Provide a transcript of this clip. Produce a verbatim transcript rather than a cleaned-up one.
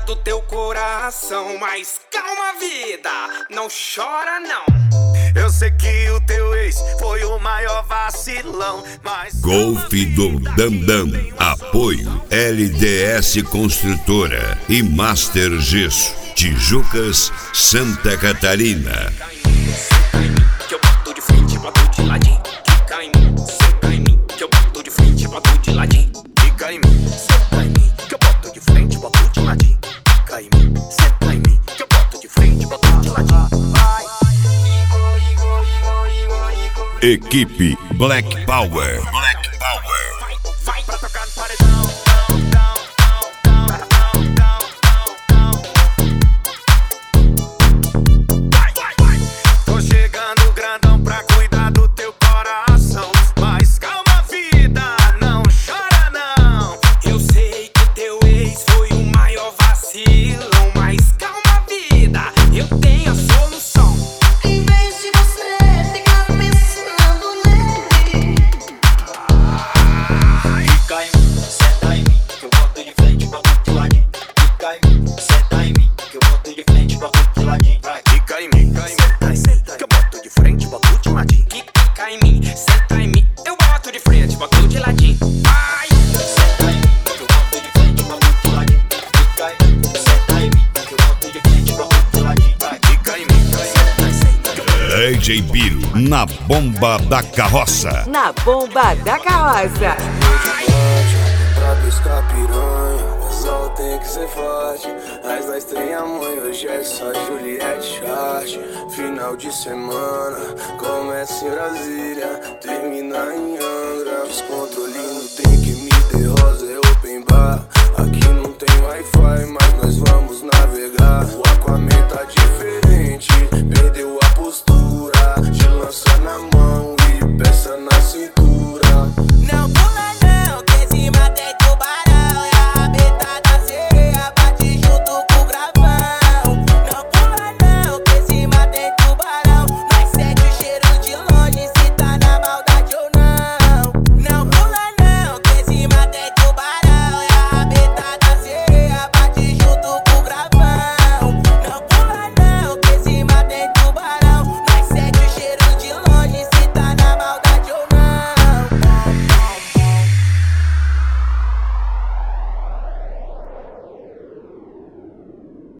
do teu coração. Mas calma, vida, não chora não. Eu sei que o teu ex foi o maior vacilão, mas... Golf do Dandam. Apoio L D S Construtora e Master Gesso, Tijucas, Santa Catarina. Senta em mim, que eu boto de frente, boto de ladinho. Fica em mim, senta em mim, que eu boto de frente, boto de ladinho. Fica em mim, Senta em mim, que eu boto de frente, boto de ladinho. Fica em mim, senta em mim, que eu boto de frente, boto de ladinho. Equipe Black Power. Black Power. Vai, vai pra tocar no paredão. Vai, vai, vai. tô chegando grandão pra cuidar do teu coração. Mas calma, vida, não chora não. Eu sei que teu ex foi o maior vacilão. Mas calma, vida, eu tenho a solução. Em vez de você ficar pensando nele, Fica em mim, senta em mim, que eu boto de frente, boto de ladinho. Fica em mim, senta em mim, que eu boto de frente, boto de ladinho. Vai. Fica em mim, Senta em mim, que eu boto de frente, boto de ladinho. Que fica em mim, senta em mim, eu boto de frente, boto de ladinho. Vai! Senta em mim, que eu boto de frente, boto de ladinho. Fica em mim, senta em mim, que eu boto de frente, boto de ladinho. Vai. fica em mim. D J Biro na bomba da carroça. Na bomba da carroça. Pra pescar piranha, o sol tem que ser forte. As da estreia mãe, hoje é só Juliette Chart. Final de semana, começa em Brasília, termina em Angra. Os controlinhos tem que me ter rosa, é open bar. Aqui no